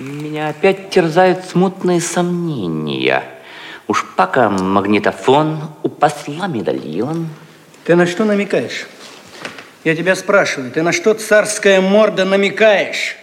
Меня опять терзают смутные сомнения. У Шпака магнитофон, у посла медальон. Ты на что намекаешь? Я тебя спрашиваю, ты на что, царская морда, намекаешь?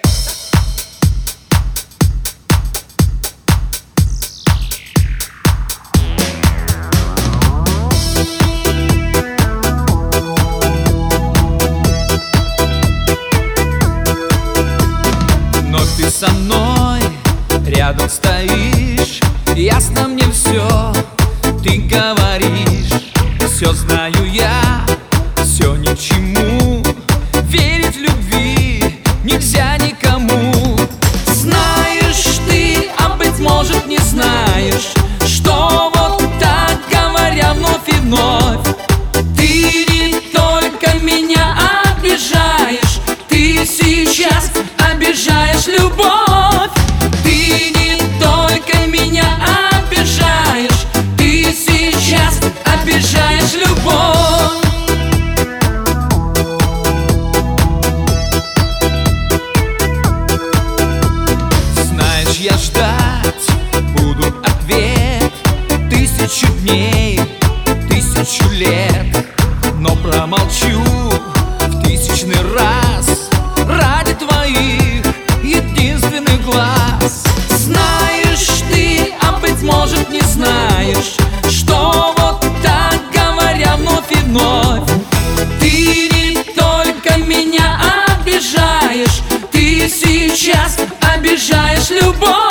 Но ты со мной рядом стоишь, ясно мне все, ты говоришь. Все знаю я, все ни к чему, верить в любви нельзя никому. Знаешь ты, а быть может не знаешь, что вот так говоря вновь и вновь, ты не только меня обижаешь, ты сейчас обижаешь любовь. Ты не только меня обижаешь, ты сейчас обижаешь любовь. Знаешь, я ждать буду ответ 1000 дней, 1000 лет, но промолчу в 1000-й раз ради твоих единственных глаз. Знаешь ты, а быть может не знаешь, что вот так говоря вновь и вновь, ты не только меня обижаешь, ты сейчас обижаешь любовь.